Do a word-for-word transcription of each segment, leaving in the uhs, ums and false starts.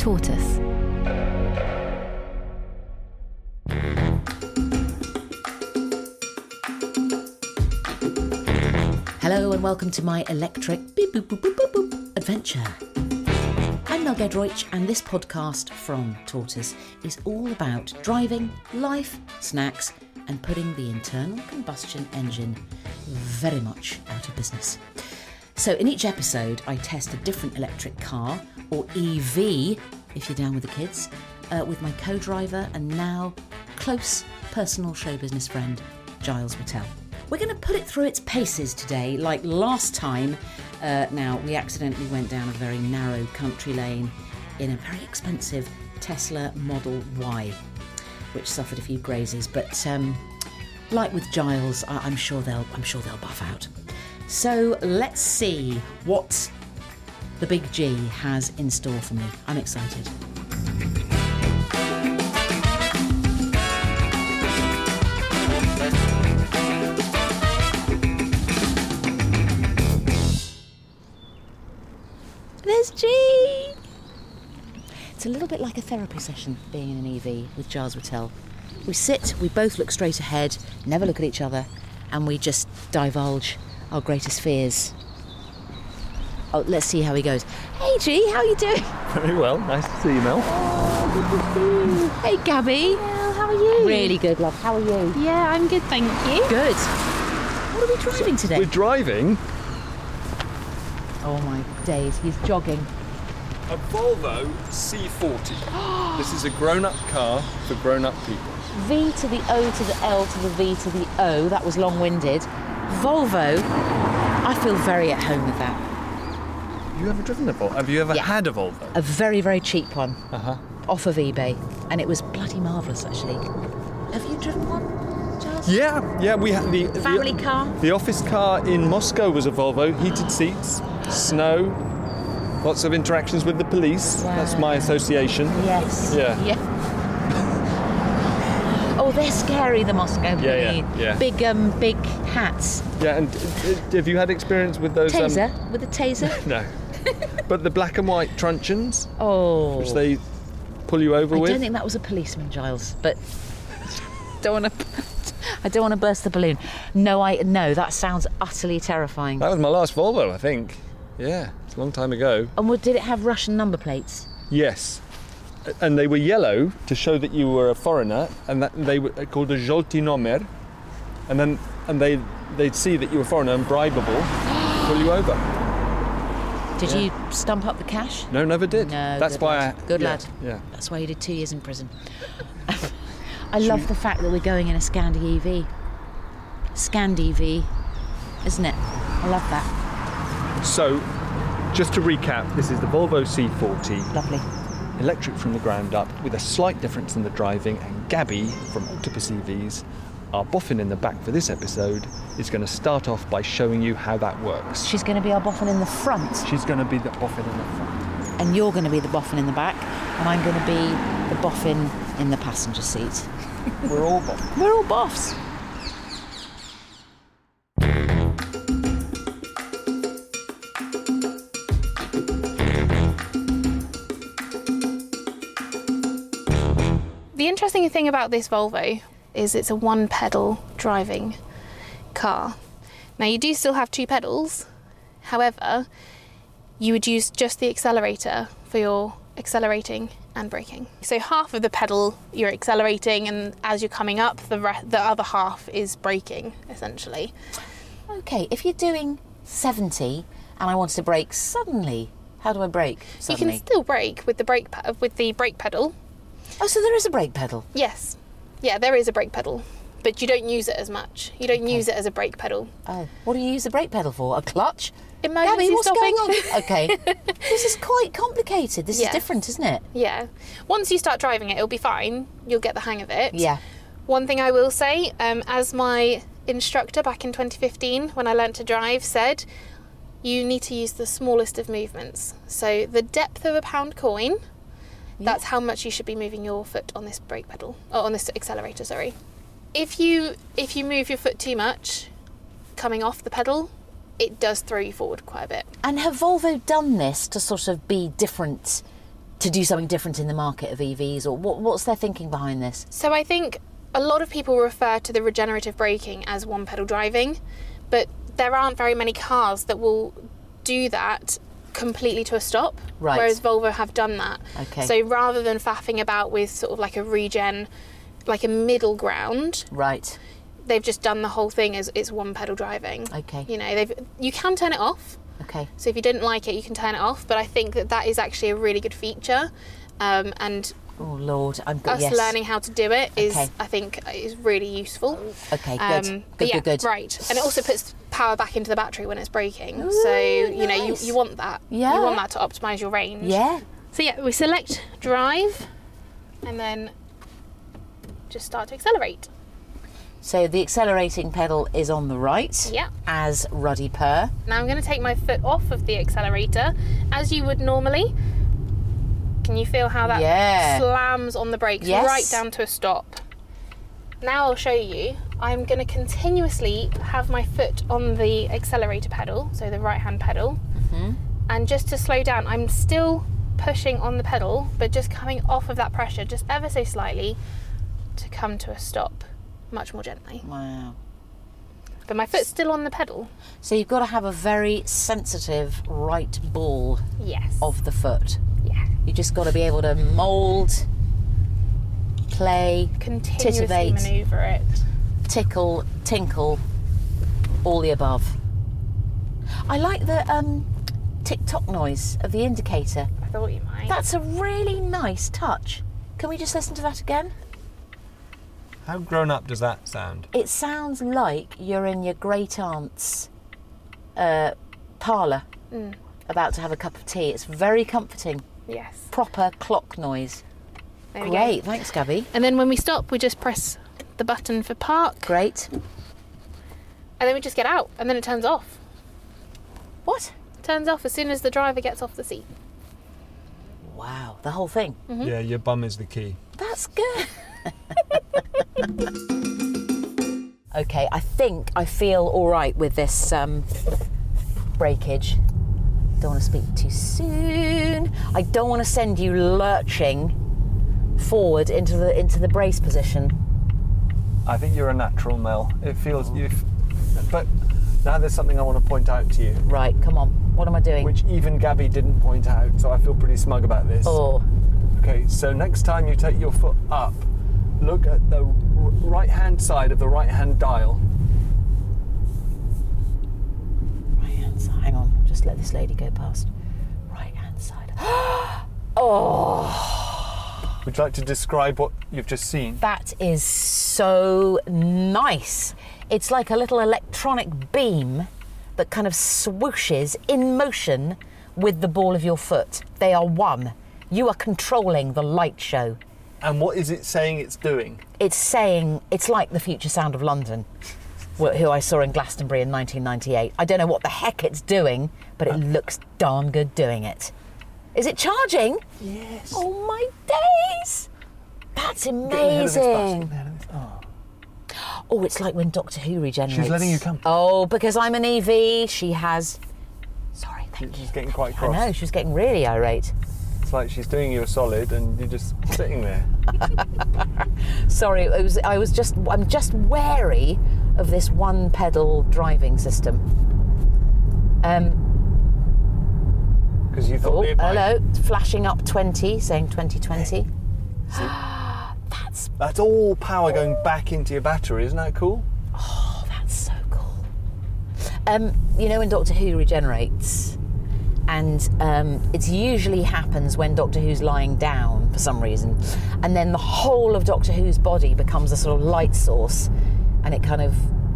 Tortoise. Hello and welcome to my electric beep, boop, boop, boop, boop, boop adventure. I'm Mel Gedroych, and this podcast from Tortoise is all about driving, life, snacks and putting the internal combustion engine very much out of business. So in each episode I test a different electric car, or E V if you're down with the kids, uh, with my co-driver and now close personal show business friend Giles Whittell. We're going to put it through its paces today, like last time. Uh, now, we accidentally went down a very narrow country lane in a very expensive Tesla Model Y, which suffered a few grazes. But um, like with Giles, I- I'm sure they'll I'm sure they'll buff out. So let's see what the Big G has in store for me. I'm excited. There's G! It's a little bit like a therapy session being in an E V with Giles Whittell. We sit, we both look straight ahead, never look at each other, and we just divulge our greatest fears. Oh, let's see how he goes. Hey G, how are you doing? Very well, nice to see you, Mel. Oh, good to see you. Hey Gabby. Well, how are you? Really good, love. How are you? Yeah, I'm good, thank you. Good. What are we driving today? We're driving Oh my days, he's jogging. a Volvo C forty. This is a grown-up car for grown-up people. V to the O to the L to the V to the O, that was long-winded. Volvo, I feel very at home with that. Have you ever driven a Volvo? Have you ever Yeah. had a Volvo? A very, very cheap one, Uh-huh. off of eBay, and it was bloody marvellous actually. Have you driven one, Giles? Yeah, yeah, we had the... Family the, car? The office car in Moscow was a Volvo, heated seats, snow, lots of interactions with the police. Wow. That's my association. Yes. Yeah. Yeah. Oh, they're scary, the Moscow police. Yeah, yeah, yeah. Big, um, big hats. Yeah, and uh, have you had experience with those... um, Taser, with a taser. No. But the black and white truncheons, Oh. which they pull you over I with. don't think that was a policeman, Giles, but don't want to. I don't want to burst the balloon. No, I no. That sounds utterly terrifying. That was my last Volvo, I think. Yeah, it's a long time ago. And what, did it have Russian number plates? Yes. And they were yellow to show that you were a foreigner, and that they were called a zolty nomer. And then and they they'd see that you were a foreigner and bribable, pull you over. Did Yeah. you stump up the cash? No, never did. No. That's good why lad. I Good yeah, lad. Yeah. That's why you did two years in prison. I love the fact that we're going in a Scandi E V. Scandi E V, isn't it? I love that. So, just to recap, this is the Volvo C forty, Lovely. electric from the ground up, with a slight difference in the driving, and Gabby from Octopus E Vs, our boffin in the back for this episode, is going to start off by showing you how that works. She's going to be our boffin in the front, She's going to be the boffin in the front. and you're going to be the boffin in the back, and I'm going to be the boffin in the passenger seat. We're all boffins. We're all boffs. The interesting thing about this Volvo is it's a one pedal driving car. Now you do still have two pedals, however, you would use just the accelerator for your accelerating and braking. So half of the pedal you're accelerating, and as you're coming up, the re- the other half is braking, essentially. Okay, if you're doing seventy and I want to brake suddenly, how do I brake suddenly? You can still brake with the brake pe- with the brake pedal. Oh, so there is a brake pedal. Yes, yeah, there is a brake pedal, but you don't use it as much. You don't Okay. use it as a brake pedal. Oh, what do you use the brake pedal for? A clutch? Emergency Gabby, what's stopping. going on? Okay, this is quite complicated. This Yes. is different, isn't it? Yeah. Once you start driving it, it'll be fine. You'll get the hang of it. Yeah. One thing I will say, um, as my instructor back in twenty fifteen, when I learnt to drive, said, you need to use the smallest of movements. So the depth of a pound coin, Yeah. that's how much you should be moving your foot on this brake pedal, or on this accelerator, sorry. If you if you move your foot too much, coming off the pedal, it does throw you forward quite a bit. And have Volvo done this to sort of be different to do something different in the market of E Vs, or what, what's their thinking behind this? So I think a lot of people refer to the regenerative braking as one pedal driving, but there aren't very many cars that will do that completely to a stop, right. whereas Volvo have done that. Okay. So rather than faffing about with sort of like a regen, like a middle ground, right, they've just done the whole thing as it's one pedal driving. Okay. You know, they've you can turn it off. Okay. So if you didn't like it, you can turn it off. But I think that that is actually a really good feature, um, and oh Lord, I'm good. us Yes. learning how to do it is, Okay. I think, is really useful. Okay, good. Um, good, but yeah, good, good. right. And it also puts power back into the battery when it's braking. Ooh, so you know, you, nice. you want that. Yeah. You want that to optimise your range. Yeah. So yeah, we select drive, and then just start to accelerate. So the accelerating pedal is on the right, Yeah. as ruddy per. Now I'm going to take my foot off of the accelerator, as you would normally. Can you feel how that Yeah. slams on the brakes Yes. right down to a stop? Now I'll show you. I'm going to continuously have my foot on the accelerator pedal, so the right hand pedal. Mm-hmm. And just to slow down, I'm still pushing on the pedal, but just coming off of that pressure just ever so slightly to come to a stop much more gently. Wow. But my foot's still on the pedal. So you've got to have a very sensitive right ball Yes. of the foot. Yeah. You just got to be able to mould, play, Continuously titivate, manoeuvre it. tickle, tinkle, all the above. I like the um, tick-tock noise of the indicator. I thought you might. That's a really nice touch. Can we just listen to that again? How grown up does that sound? It sounds like you're in your great aunt's uh, parlour, Mm. about to have a cup of tea. It's very comforting. Yes. Proper clock noise. There we Great, go. thanks, Gabby. And then when we stop, we just press the button for park, Great. and then we just get out, and then it turns off. What? It turns off as soon as the driver gets off the seat. Wow, the whole thing. Mm-hmm. Yeah, your bum is the key. That's good. Okay, I think I feel all right with this um, breakage. Don't want to speak too soon. I don't want to send you lurching forward into the into the brace position. I think you're a natural, Mel. It feels you. But now there's something I want to point out to you, Right, come on. What am I doing? which even Gabby didn't point out. So I feel pretty smug about this. Oh, Okay, so next time you take your foot up, look at the r- right-hand side of the right-hand dial. right hand side. Hang on, just let this lady go past. Right hand side. Oh, Would you like to describe what you've just seen? that is so nice. It's like a little electronic beam that kind of swooshes in motion with the ball of your foot. They are one. You are controlling the light show. And what is it saying it's doing? It's saying, it's like the future sound of London, wh- who I saw in Glastonbury in nineteen ninety-eight. I don't know what the heck it's doing, but it looks darn good doing it. Is it charging? Yes. Oh my days! That's amazing. Oh. Oh, it's like when Doctor Who regenerates. She's letting you come. Oh, because I'm an E V, she has... Sorry, thank you. She's getting quite I cross. know, she was getting really irate. It's like she's doing you a solid and you're just sitting there. Sorry, it was, I was just, I'm just wary of this one pedal driving system. Um, Because you thought oh, it might. hello, flashing up twenty, saying twenty twenty. That's, That's all power going back into your battery, isn't that cool? oh, that's so cool. Um, you know when Doctor Who regenerates, and um, it usually happens when Doctor Who's lying down for some reason, and then the whole of Doctor Who's body becomes a sort of light source, and it kind of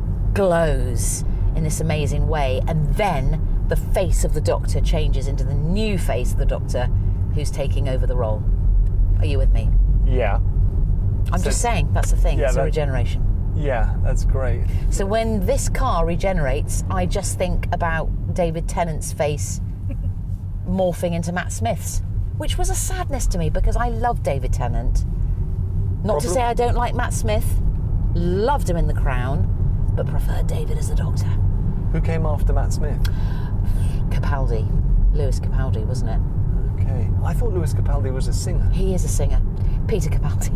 glows in this amazing way, and then the face of the Doctor changes into the new face of the Doctor who's taking over the role. Are you with me? Yeah. I'm So- just saying, that's the thing, Yeah, it's a that- regeneration. Yeah, that's great. So when this car regenerates, I just think about David Tennant's face morphing into Matt Smith's, which was a sadness to me because I love David Tennant. Not to Problem? say I don't like Matt Smith, loved him in The Crown, but preferred David as the Doctor. Who came after Matt Smith? Capaldi, Lewis Capaldi, wasn't it? Okay. Okay. I thought Lewis Capaldi was a singer. He is a singer. Peter Capaldi.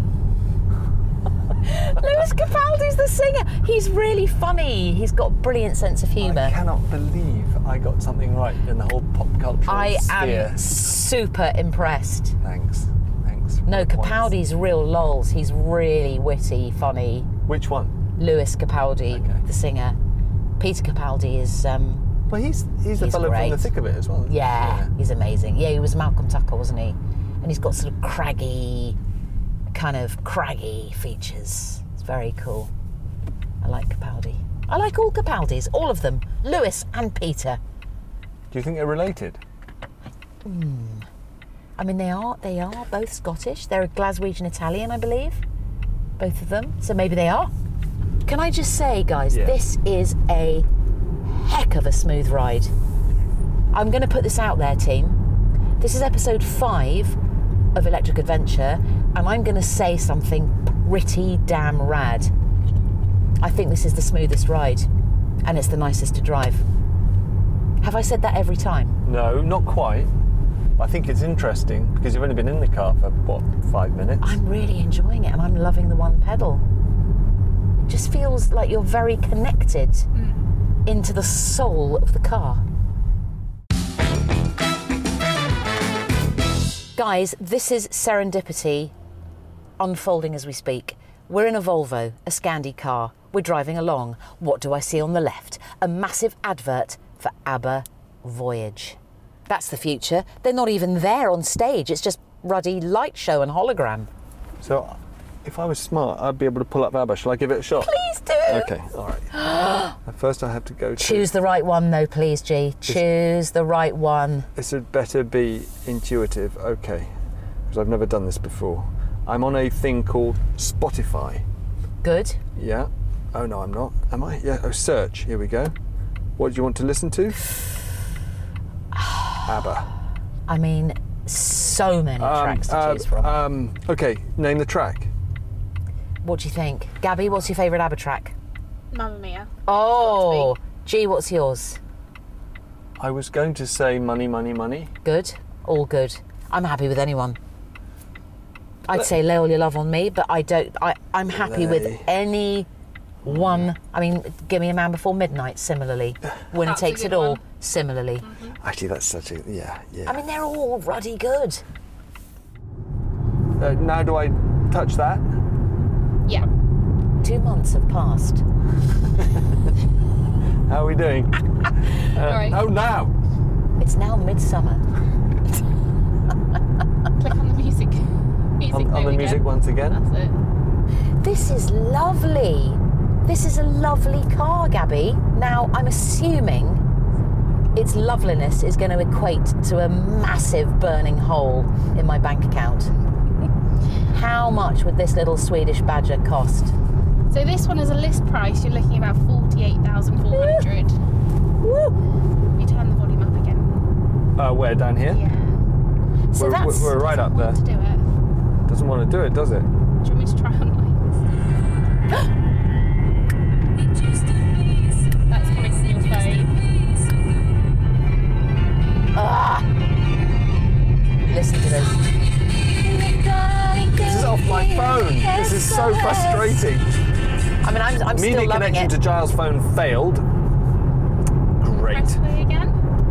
Lewis Capaldi's the singer. He's really funny. He's got a brilliant sense of humour. I cannot believe I got something right in the whole pop culture I sphere. am super impressed. Thanks. Thanks. No, Good points. Capaldi's real lols. He's really witty, funny. Which one? Lewis Capaldi, Okay. the singer. Peter Capaldi is, um, Well, he's he's the He's fellow great. from the thick of it as well. isn't he? yeah, he's amazing. Yeah, he was Malcolm Tucker, wasn't he? And he's got sort of craggy, kind of craggy features. It's very cool. I like Capaldi. I like all Capaldis, all of them. Lewis and Peter. Do you think they're related? I mean, they are they are both Scottish. They're a Glaswegian Italian, I believe. Both of them. So maybe they are. Can I just say, guys, Yeah. this is a heck of a smooth ride. I'm going to put this out there, team. This is episode five of Electric Adventure, and I'm going to say something pretty damn rad. I think this is the smoothest ride, and it's the nicest to drive. Have I said that every time? No, not quite. I think it's interesting because you've only been in the car for, what, five minutes? I'm really enjoying it, and I'm loving the one pedal. It just feels like you're very connected into the soul of the car. Guys, this is serendipity unfolding as we speak. We're in a Volvo, a Scandi car. We're driving along. What do I see on the left? A massive advert for ABBA Voyage. That's the future. They're not even there on stage. It's just ruddy light show and hologram. So, if I was smart, I'd be able to pull up ABBA. Shall I give it a shot? Please do. Okay, all right. First, I have to go to... Choose the right one, though, please, G. Choose the right one. This had better be intuitive. Okay, because I've never done this before. I'm on a thing called Spotify. Good. Yeah. Oh, no, I'm not. Am I? Yeah. Oh, search. Here we go. What do you want to listen to? ABBA. I mean, so many tracks to uh, choose from. Um, okay, name the track. What do you think? Gabby, what's your favourite ABBA track? Mamma Mia. Oh, G, what's yours? I was going to say Money, Money, Money. Good? All good. I'm happy with anyone. I'd say Lay All Your Love on Me, but I don't. I, I'm happy with Lay. any one. I mean, Give Me a Man Before Midnight, similarly. Winner That's a Takes good It All, one. similarly. Actually, that's such a... Yeah, yeah. I mean, they're all ruddy good. Uh, now do I touch that? Yeah. Two months have passed. How are we doing? Uh, All right. Oh, now! It's now midsummer. Click on the music. Music On, on note the music again. once again. That's it. This is lovely. This is a lovely car, Gabby. Now, I'm assuming its loveliness is going to equate to a massive burning hole in my bank account. How much would this little Swedish Badger cost? So this one is a list price. You're looking at about forty-eight thousand four hundred. Woo! You turn the volume up again. Uh, where, down here? Yeah. So we're, that's... we're right up there. Want to do it? Doesn't want to do it, does it? Do you want me to try on mine? That's coming from your phone. Ah! Listen to this. This is off my phone. This is so frustrating. I mean, I'm, I'm Media still loving connection it. to Giles' phone failed. Great. Press play again.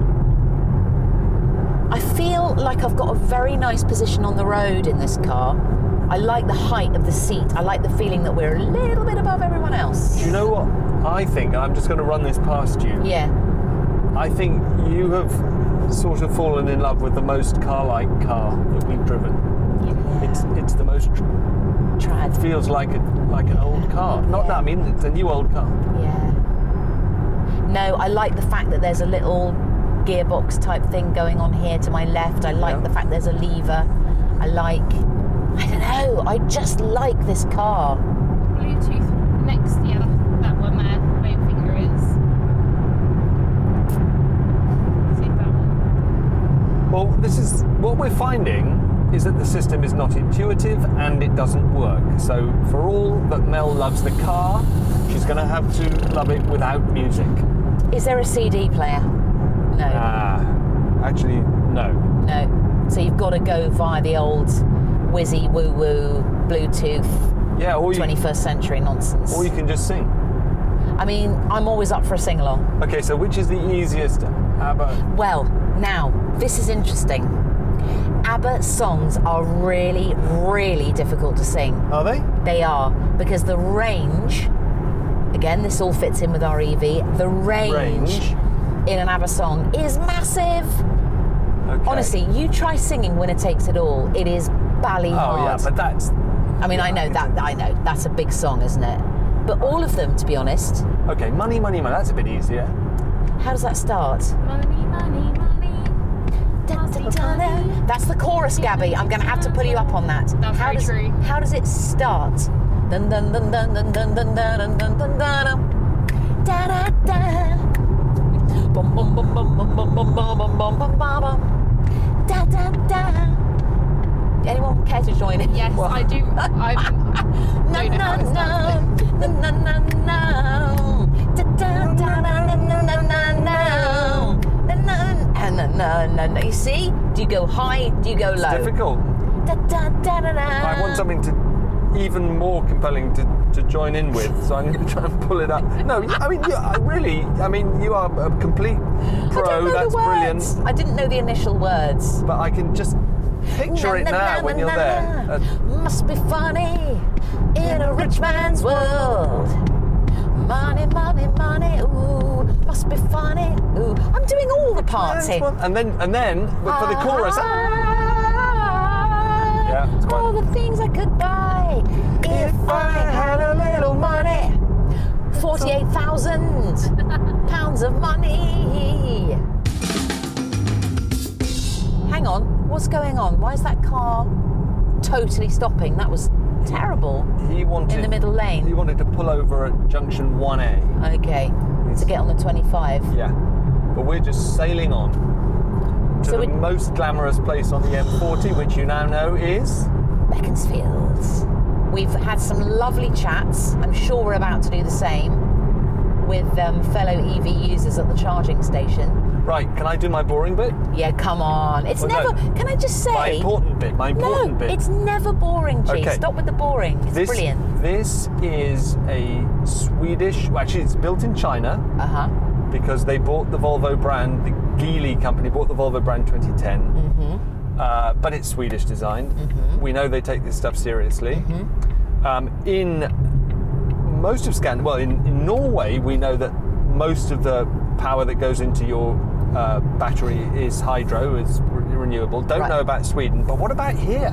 I feel like I've got a very nice position on the road in this car. I like the height of the seat. I like the feeling that we're a little bit above everyone else. Do you know what I think? I'm just going to run this past you. Yeah. I think you have sort of fallen in love with the most car-like car that we've driven. It's it's the most tr- Trad. feels like a, like an old car. Not that I mean it's a new old car. Yeah. No, I like the fact that there's a little gearbox type thing going on here to my left. I like Yeah. the fact there's a lever. I like, I don't know, I just like this car. Bluetooth next. Yeah, that, that one there. Where your finger is. See that one. Well, this is what we're finding is that the system is not intuitive and it doesn't work. So for all that Mel loves the car, she's going to have to love it without music. Is there a C D player? No. Ah, actually, no. No. So you've got to go via the old whizzy woo woo Bluetooth Yeah, or you, twenty-first century nonsense. or you can just sing. I mean, I'm always up for a sing along. Okay, so which is the easiest ABBA? Well, now this is interesting. ABBA songs are really, really difficult to sing. Are they? They are, because the range, again, this all fits in with our E V, the range, Range. in an ABBA song is massive. Okay. Honestly, you try singing Winner Takes It All, it is bally Oh hard. yeah, but that's I mean, I know that, I know, that's a big song, isn't it? But all of them, to be honest, okay. Money, money, money. That's a bit easier. how does that start? Money, money, money. Da, da, da, da. That's the chorus, Gabby. I'm going to have to pull you up on that. That's how very does, true. How does it start? Dun dun dun dun dun dun dun dun dun dun dun. Da da da. Bum bum bum bum bum bum bum bum bum bum bum bum. Da da da. Anyone care to join in? Yes, I do. I No don't know how no it starts. no no no no no. Da da da da no no no no. And no, no, no, no. You see? Do you go high? Do you go It's low? difficult. Da, da, da, da, da. I want something to even more compelling to, to join in with, so I'm going to try and pull it up. No, I mean, you, I really, I mean, you are a complete pro. I don't know That's the brilliant. words. I didn't know the initial words. But I can just picture it Na, na, now na, when na, you're na, there. na. Uh, Must be funny in a rich man's world. Money, money, money. Ooh, must be funny. Ooh, I'm doing all the parts here. and then, and then for the chorus. Yeah, it's quite- all the things I could buy if I had a little money. Forty-eight thousand pounds of money. Hang on, what's going on? Why is that car totally stopping? That was terrible. He wanted In the middle lane. He wanted to pull over at junction one A. Okay, to get on the twenty-five. Yeah, but we're just sailing on to So the we- most glamorous place on the M forty, which you now know is. Beaconsfield. We've had some lovely chats. I'm sure we're about to do the same with um, fellow E V users at the charging station. Right, can I do my boring bit? Yeah, come on. It's Well, no. never. Can I just say? My important bit. My important no, bit. it's never boring, G. Okay. Stop with the boring. It's this, brilliant. This is a Swedish. Well, actually, it's built in China Uh huh. because they bought the Volvo brand. The Geely company bought the Volvo brand twenty ten. Mm-hmm. Uh, but it's Swedish designed. Mm-hmm. We know they take this stuff seriously. Mm-hmm. Um, in most of Scan, well, in, in Norway, we know that most of the power that goes into your uh, battery is hydro, is re- renewable. Don't Right. know about Sweden, but what about here?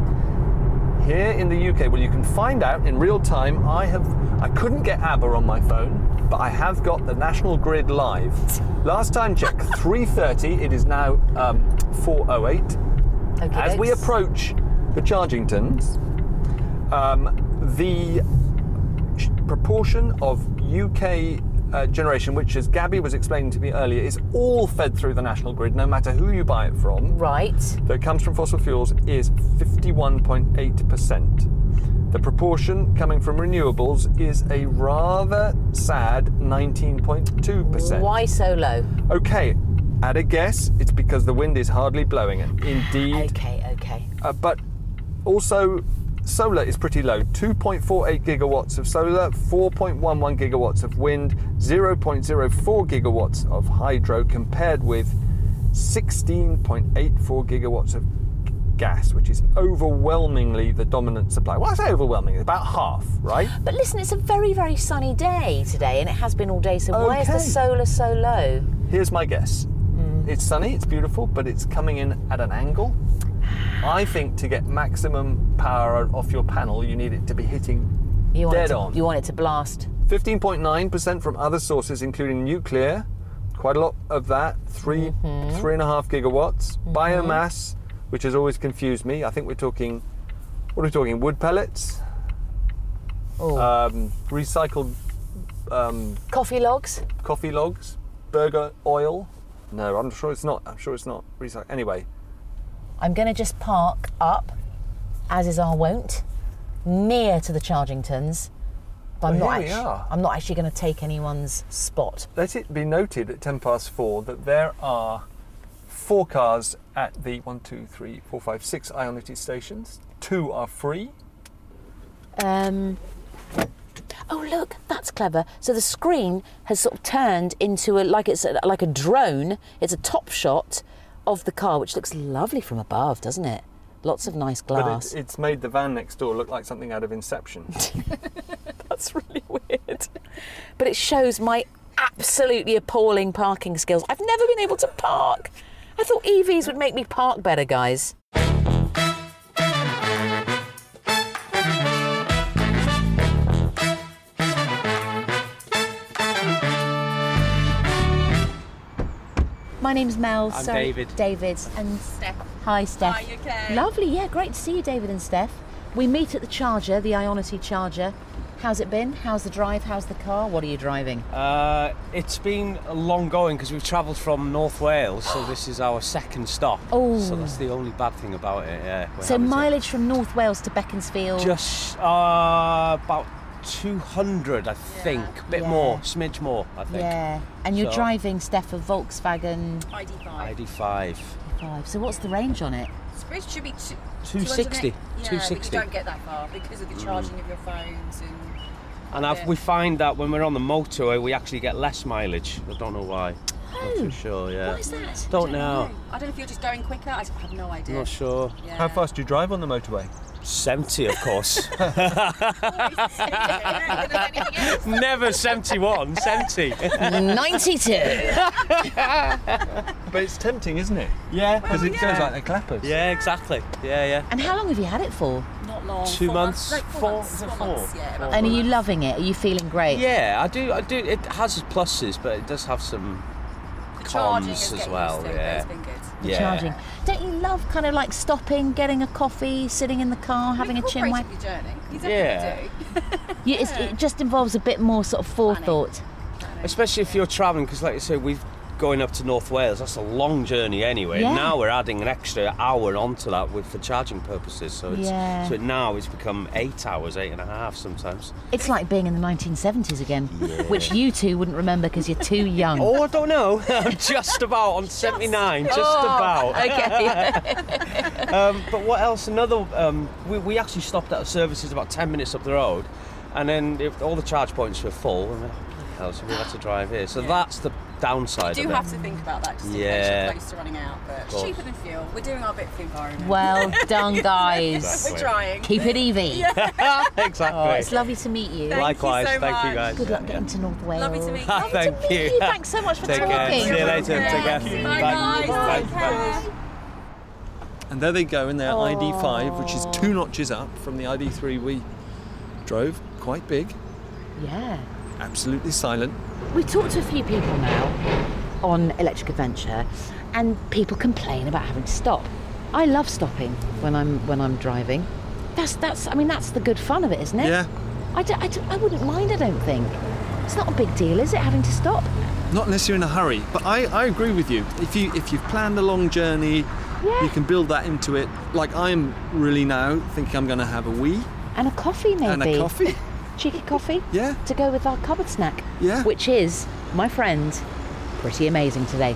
Here in the U K, well, you can find out in real time. I have, I couldn't get ABBA on my phone, but I have got the National Grid live. Last time check, three thirty. It is now um, four oh eight. Okay. As we approach the Chargingtons, um, the sh- proportion of U K uh, generation, which as Gabby was explaining to me earlier, is all fed through the national grid, no matter who you buy it from, Right. that comes from fossil fuels, is fifty-one point eight percent. The proportion coming from renewables is a rather sad nineteen point two percent. Why so low? Okay, at a guess, it's because the wind is hardly blowing it. Indeed. Okay. Okay. Uh, but also, solar is pretty low. two point four eight gigawatts of solar, four point one one gigawatts of wind, zero point zero four gigawatts of hydro, compared with sixteen point eight four gigawatts of gas, which is overwhelmingly the dominant supply. Well, I say overwhelmingly, about half, right? But listen, it's a very, very sunny day today, and it has been all day. So why is the Okay. solar so low? Here's my guess. It's sunny, it's beautiful, but it's coming in at an angle. I think to get maximum power off your panel, you need it to be hitting You want dead it to, on. You want it to blast. fifteen point nine percent from other sources, including nuclear, quite a lot of that, three, Mm-hmm. three and a half gigawatts. Biomass, which has always confused me. I think we're talking, what are we talking, wood pellets? Oh. Um, recycled um, Coffee logs. coffee logs? Burger oil? No, I'm sure it's not. I'm sure it's not recycled. Anyway, I'm going to just park up, as is our wont, near to the Chargingtons. But I'm Oh, not. here we actu- are. I'm not actually going to take anyone's spot. let it be noted at ten past four that there are four cars at the one, two, three, four, five, six Ionity stations. Two are free. Um. Oh, look, that's clever. So the screen has sort of turned into a like it's a, like a drone. It's a top shot of the car, which looks lovely from above, doesn't it? Lots of nice glass. But it, it's made the van next door look like something out of Inception. That's really weird. But it shows my absolutely appalling parking skills. I've never been able to park. I thought E Vs would make me park better, guys. My name's Mel. I'm Sorry, David. David and Steph. Hi, Steph. Hi, you okay? Lovely, yeah, great to see you, David and Steph. We meet at the charger, the Ionity charger. How's it been? How's the drive? How's the car? What are you driving? Uh, it's been long going because we've travelled from North Wales, so this is our second stop. Oh. So that's the only bad thing about it, yeah. We're So having to- mileage from North Wales to Beaconsfield? Just uh, about two hundred, I think. A bit Yeah. more, smidge more, I think. Yeah. And you're So- driving, Steph, a Volkswagen I D five. I D five. five. So what's the range on it? It should be two, two sixty. Yeah, two sixty. but you don't get that far because of the charging of your phones and. And I've, we find that when we're on the motorway, we actually get less mileage. I don't know why. Not too sure, yeah. What is that? Don't know. I don't know if you're just going quicker. I have no idea. Not sure. Yeah. How fast do you drive on the motorway? seventy, of course. Else. Never seventy-one, seventy. ninety-two. But it's tempting, isn't it? Yeah. Because it goes like the clappers. Yeah, exactly. Yeah, yeah. And how long have you had it for? Not long. Two four months? Like four, Four? months. Is it Four four? months, yeah. about And are four you months. loving it? Are you feeling great? Yeah, I do. I do. It has its pluses, but it does have some The charging cons is as getting well. used to, but Yeah. it's been good. The Yeah. charging. Don't you love kind of like stopping, getting a coffee, sitting in the car, having a chin wag? Incorporated your journey. You Yeah. definitely do. You, it's, it just involves a bit more sort of forethought. Especially if you're travelling, because like you say, we've going up to North Wales. That's a long journey anyway. Yeah. Now we're adding an extra hour onto that with for charging purposes. So it's Yeah. so now it's become eight hours, eight and a half sometimes. It's like being in the nineteen seventies again, which you two wouldn't remember because you're too young. Oh, I don't know. I'm just about on seventy-nine. Just about. Okay. Um, but what else? Another, um, we, we actually stopped at a services about ten minutes up the road, and then if all the charge points were full, and we're like, what the hell, so we had to drive here. So that's the downside You of do it. have to think about that just in case Yeah. you're close to running out. But it's course. cheaper than fuel. We're doing our bit for the environment. Well done, guys. We're trying. Keep it E V. Exactly. Oh, it's lovely to meet you. Thank Likewise, you so thank you much. guys. Good luck getting to North Wales. Lovely to meet you. Thank Lovely to meet you. you. Thanks so much for Take talking. care. See you later. Yeah. Take care. Bye, Bye. guys. Bye. Take care. And there they go in their I D five, which is two notches up from the I D three we drove. Quite big, Yeah. absolutely silent. We've talked to a few people now on Electric Adventure, and people complain about having to stop. I love stopping when I'm when I'm driving. That's that's I mean that's the good fun of it, isn't it? Yeah, I, d- I, d- I wouldn't mind. I don't think it's not a big deal, is it? Having to stop. not unless you're in a hurry. But I, I agree with you. If you if you've planned a long journey, Yeah. you can build that into it. Like I'm really now thinking I'm going to have a wee And a coffee maybe. and a coffee. Cheeky coffee. Yeah. To go with our cupboard snack. Yeah. Which is, my friend, pretty amazing today.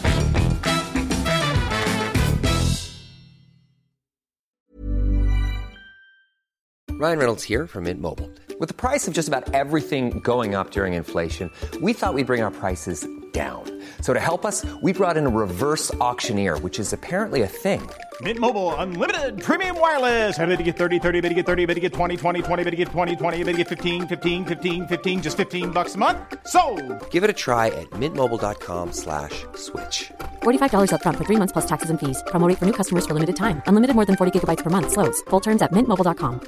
Ryan Reynolds here from Mint Mobile. With the price of just about everything going up during inflation, we thought we'd bring our prices down. So to help us, we brought in a reverse auctioneer, which is apparently a thing. Mint Mobile Unlimited Premium Wireless. How to get thirty, thirty, how to get thirty, how to get twenty, twenty, twenty, how to get twenty, twenty, how to get fifteen, fifteen, fifteen, fifteen, just fifteen bucks a month? Sold! Give it a try at mintmobile.com slash switch. forty-five dollars up front for three months plus taxes and fees. Promo rate for new customers for limited time. Unlimited more than forty gigabytes per month. Slows full terms at mint mobile dot com.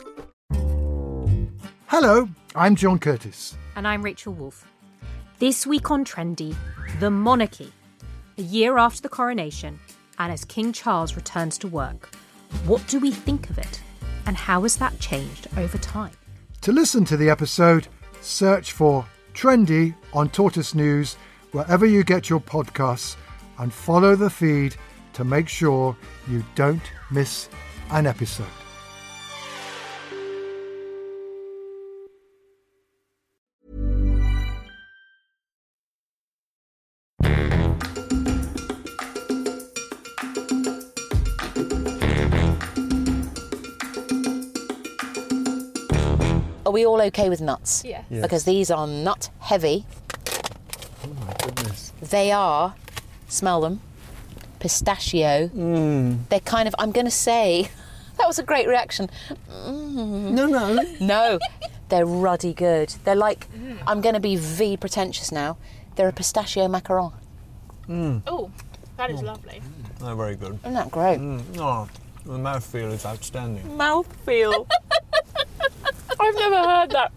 Hello, I'm John Curtis. And I'm Rachel Wolfe. This week on Trendy, the monarchy. A year after the coronation, and as King Charles returns to work, what do we think of it? And how has that changed over time? To listen to the episode, search for Trendy on Tortoise News wherever you get your podcasts and follow the feed to make sure you don't miss an episode. Are we all okay with nuts? Yeah. Yes. Because these are nut heavy. Oh my goodness. They are, smell them, pistachio. Mm. They're kind of, I'm going to say, that was a great reaction. Mm. No, no. No, they're ruddy good. They're like, I'm going to be V pretentious now. They're a pistachio macaron. Mm. Oh, that is lovely. They're very good. Isn't that great? Mm. Oh, the mouthfeel is outstanding. Mouthfeel. I've never heard that.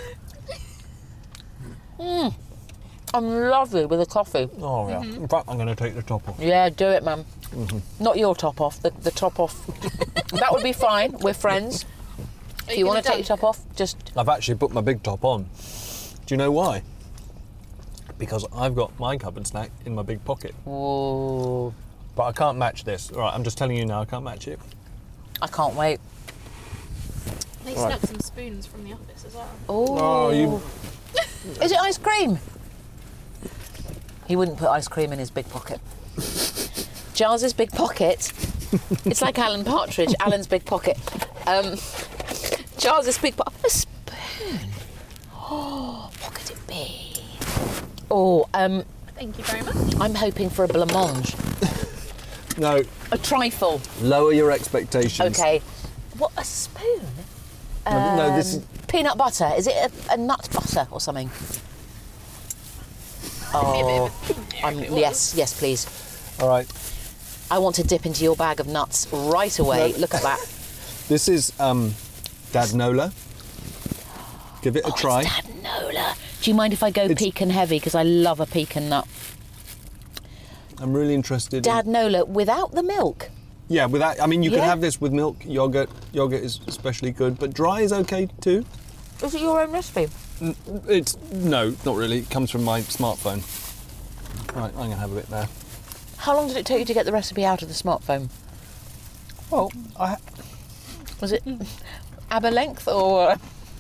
Mm. I'm lovely with a coffee. Oh, yeah. Mm-hmm. In fact, I'm going to take the top off. Yeah, do it, mum. Mm-hmm. Not your top off, the, the top off. That would be fine. We're friends. Are If you you want to gonna take your top off, just... I've actually put my big top on. Do you know why? Because I've got my cupboard snack in my big pocket. Ooh. But I can't match this. All right, I'm just telling you now, I can't match it. I can't wait. They Right. snuck some spoons from the office as well. Ooh. Oh, you... Is it ice cream? He wouldn't put ice cream in his big pocket. Giles' big pocket. It's like Alan Partridge, Alan's big pocket. Um, Giles' big pocket. A spoon. Oh, what could it be? Oh, um, Thank you very much. I'm hoping for a blancmange. No, A trifle. lower your expectations. Okay. What, a spoon? No, no, this Um, is... Peanut butter. Is it a, a nut butter or something? Oh, I'm, yes, yes, please. All right. I want to dip into your bag of nuts right away. No. Look at that. This is um, Dadnola. Give it a Oh, try. it's Dadnola. Do you mind if I go It's- pecan heavy? Because I love a pecan nut. I'm really interested in... Dadnola without the milk. Yeah, without... I mean, you can Yeah. have this with milk, yogurt. Yogurt is especially good, but dry is okay too. Is it your own recipe? It's... No, not really. It comes from my smartphone. Right, I'm going to have a bit there. How long did it take you to get the recipe out of the smartphone? Well, I... Was it ABBA length or...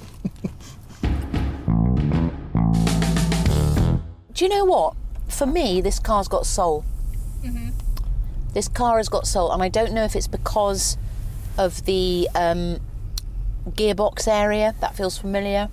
Do you know what? For me, this car's got soul. Mm-hmm. This car has got soul, and I don't know if it's because of the um, gearbox area. That feels familiar.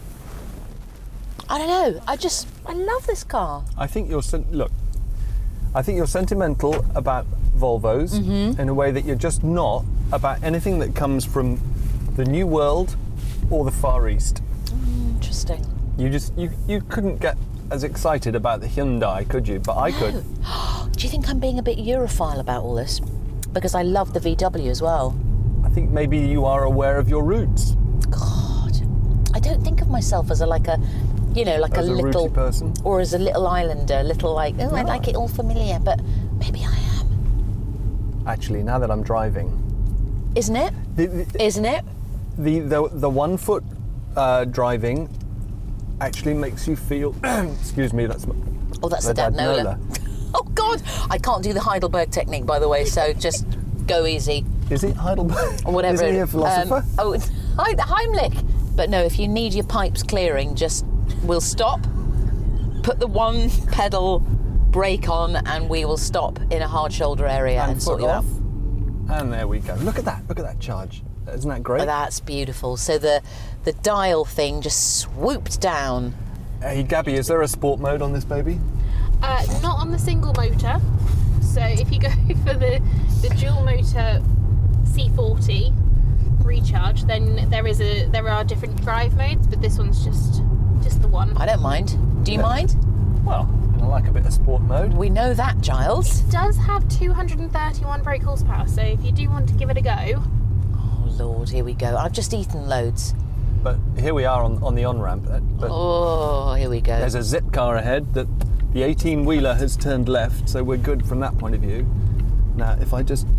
I don't know. I just... I love this car. I think you're... sen- Look, I think you're sentimental about Volvos Mm-hmm. in a way that you're just not about anything that comes from the New World or the Far East. Interesting. You just... You, you couldn't get as excited about the Hyundai, could you? But I could. Do you think I'm being a bit Europhile about all this? Because I love the V W as well. I think maybe you are aware of your roots God, I don't think of myself as a like a, you know, like as a a little, rooty person. or as a little islander, little like, oh, I No. like it all familiar, but maybe I am. Actually, now that I'm driving, Isn't it? the the Isn't it? the, the, the one foot uh, driving actually makes you feel. Excuse me, that's. Oh, that's the, the Dadnola. Oh God, I can't do the Heidelberg technique, by the way. So just go easy. Is it Heidelberg? Or whatever. Is he a Um, philosopher? oh, it's Heim- Heimlich. But no, if you need your pipes clearing, just we'll stop, put the one pedal brake on, and we will stop in a hard shoulder area and, and sort foot you off. out. And there we go. Look at that. Look at that charge. Isn't that great? Oh, that's beautiful. So the the dial thing just swooped down. Hey, Gabby, is there a sport mode on this baby? Uh, not on the single motor. So if you go for the, the dual motor C forty recharge, then there is a there are different drive modes, but this one's just just the one. I don't mind. Do you mind? Well, I like a bit of sport mode. We know that, Giles. It does have two hundred thirty-one brake horsepower, so if you do want to give it a go. Oh Lord, here we go. I've just eaten loads. But here we are on, on the on-ramp. uh, But Oh, here we go. there's a zip car ahead that the eighteen-wheeler has turned left, so we're good from that point of view. Now, if I just...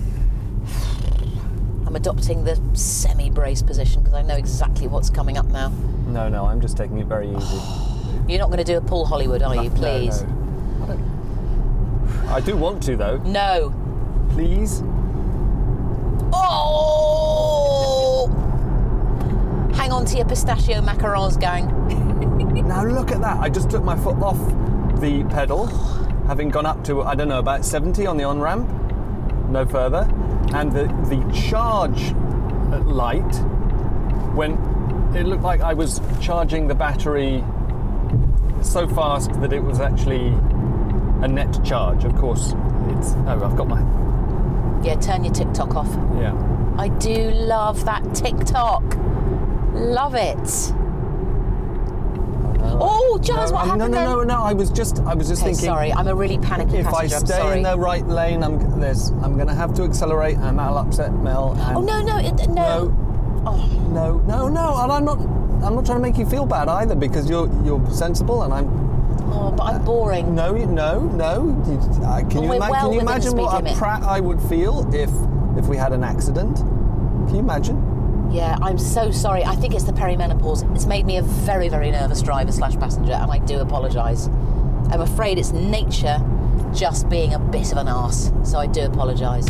I'm adopting the semi-brace position because I know exactly what's coming up now. No, no, I'm just taking it very easy. You're not going to do a Paul Hollywood, are you? No, Please. no. I, don't... I do want to, though. No. Please? Oh! Hang on to your pistachio macarons, gang. Now look at that. I just took my foot off the pedal, having gone up to, I don't know, about seventy on the on-ramp, no further. And the, the charge light went it looked like I was charging the battery so fast that it was actually a net charge. Of course, it's... Oh, I've got my... Yeah, turn your TikTok off. Yeah. I do love that TikTok. Love it. Oh, Giles, no, what um, happened No, no, then? no, no. I was just, I was just Okay, thinking. sorry, I'm a really panicky If passenger. I I'm stay sorry. in the right lane, I'm there's, I'm going to have to accelerate, and that'll upset Mel. And Oh no, no, it, no. no, Oh. no, no, no. And I'm not, I'm not trying to make you feel bad either, because you're, you're sensible, and I'm. Oh, but I'm boring. No, you, no, no. You, uh, can And you, we're ima- well can you within the imagine speed what limit. a prat I would feel if, if we had an accident? Can you imagine? Yeah, I'm so sorry. I think it's the perimenopause. It's made me a very, very nervous driver slash passenger, and I do apologise. I'm afraid it's nature just being a bit of an arse, so I do apologise.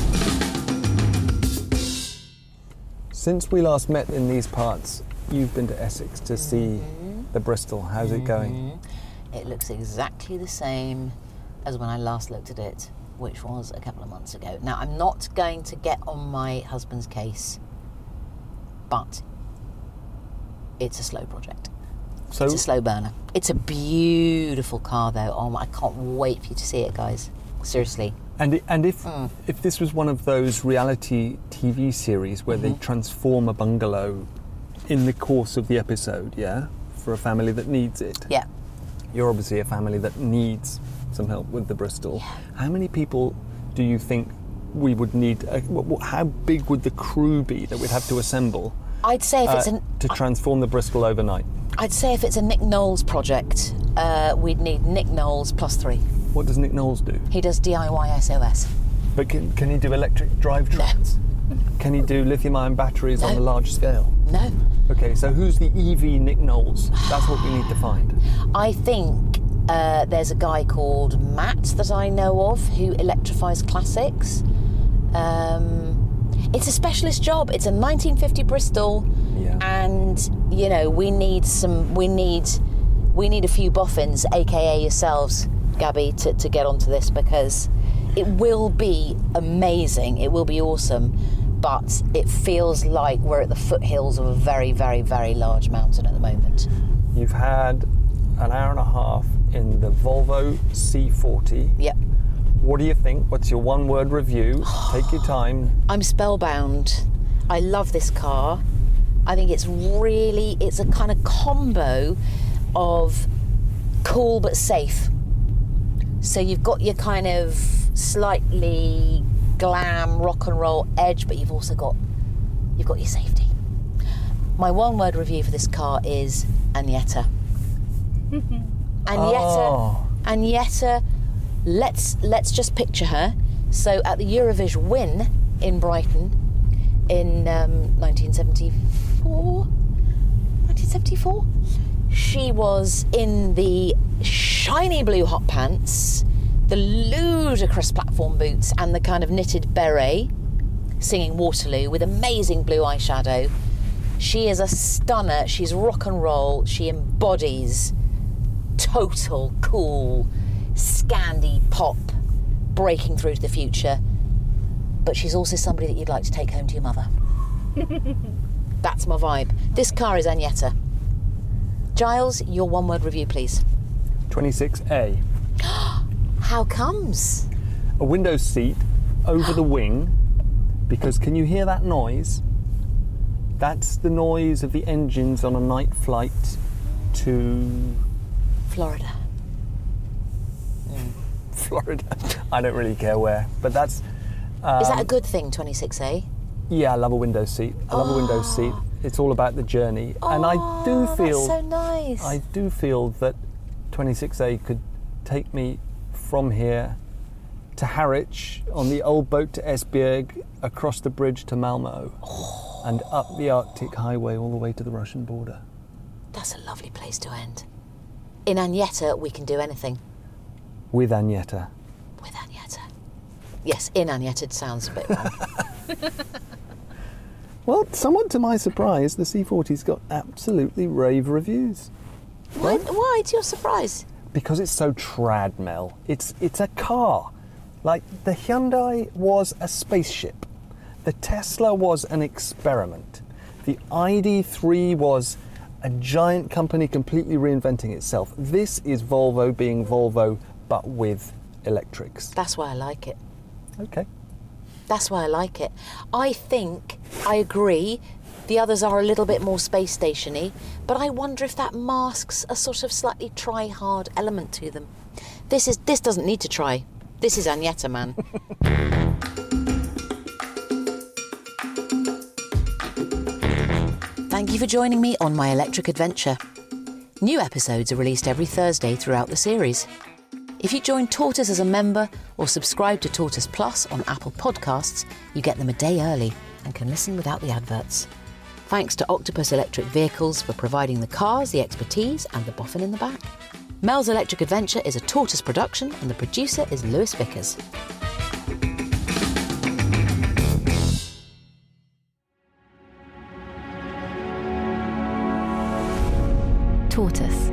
Since we last met in these parts, you've been to Essex to see Mm-hmm. the Bristol. How's it going? It looks exactly the same as when I last looked at it, which was a couple of months ago. Now, I'm not going to get on my husband's case, but it's a slow project. So, It's a slow burner. It's a beautiful car, though. Oh, my, I can't wait for you to see it, guys. Seriously. And and if Mm. if this was one of those reality T V series where Mm-hmm. they transform a bungalow in the course of the episode, yeah, for a family that needs it. Yeah. You're obviously a family that needs some help with the Bristol. Yeah. How many people do you think we would need? Uh, wh- wh- how big would the crew be that we'd have to assemble I'd say if uh, it's an... to transform the Bristol overnight? I'd say if it's a Nick Knowles project, uh, we'd need Nick Knowles plus three. What does Nick Knowles do? He does D I Y S O S. But can, can he do electric drivetrains? Can he do lithium-ion batteries on No. a large scale? No. Okay, so who's the E V Nick Knowles? That's what we need to find. I think uh, there's a guy called Matt that I know of who electrifies classics. Um, it's a specialist job. It's a nineteen fifty Bristol, Yeah. and you know we need some. We need we need a few boffins, aka yourselves, Gabby, to, to get onto this, because it will be amazing. It will be awesome, but it feels like we're at the foothills of a very, very, very large mountain at the moment. You've had an hour and a half in the Volvo C forty. Yep. What do you think? What's your one-word review? Take your time. I'm spellbound. I love this car. I think it's really, it's a kind of combo of cool but safe. So you've got your kind of slightly glam rock and roll edge, but you've also got, you've got your safety. My one word review for this car is Agneta. Agneta, Oh. Agneta, let's, let's just picture her. So at the Eurovision win in Brighton in um, nineteen seventy-four, nineteen seventy-four, she was in the shiny blue hot pants, the ludicrous platform boots, and the kind of knitted beret, singing Waterloo with amazing blue eyeshadow. She is a stunner. She's rock and roll. She embodies total cool Scandi pop breaking through to the future. But she's also somebody that you'd like to take home to your mother. That's my vibe. This car is Agneta. Giles, your one word review, please. twenty-six A. How comes? A window seat over the wing, because can you hear that noise? That's the noise of the engines on a night flight to Florida. Florida. I don't really care where, but that's... Um, Is that a good thing, twenty-six A? Yeah, I love a window seat. I love a window seat. It's all about the journey. and I do Oh, feel... that's so nice. I do feel that twenty-six A could take me from here to Harwich on the old boat to Esbjerg, across the bridge to Malmo, Oh. and up the Arctic highway all the way to the Russian border. That's a lovely place to end. In Agneta, we can do anything. With Agneta. With Agneta. Yes, in Agneta it sounds a bit wrong. Well, somewhat to my surprise, the C forty's got absolutely rave reviews. Why, why? To your surprise? Because it's so trad, Mel. It's it's a car. Like, the Hyundai was a spaceship. The Tesla was an experiment. The I D three was a giant company completely reinventing itself. This is Volvo being Volvo, but with electrics. That's why I like it. Okay. That's why I like it. I think, I agree, the others are a little bit more space stationy, but I wonder if that masks a sort of slightly try-hard element to them. This is this doesn't need to try. This is Agnetta, man. Thank you for joining me on my electric adventure. New episodes are released every Thursday throughout the series. If you join Tortoise as a member or subscribe to Tortoise Plus on Apple Podcasts, you get them a day early and can listen without the adverts. Thanks to Octopus Electric Vehicles for providing the cars, the expertise and the boffin in the back. Mel's Electric Adventure is a Tortoise production and the producer is Lewis Vickers. Tortoise.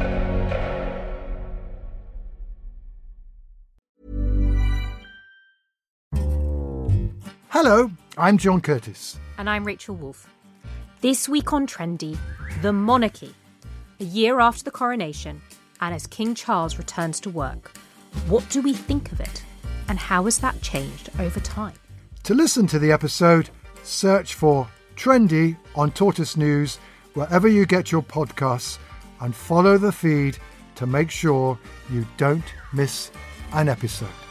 Hello, I'm John Curtis. And I'm Rachel Wolfe. This week on Trendy, the monarchy. A year after the coronation, and as King Charles returns to work, what do we think of it? And how has that changed over time? To listen to the episode, search for Trendy on Tortoise News wherever you get your podcasts and follow the feed to make sure you don't miss an episode.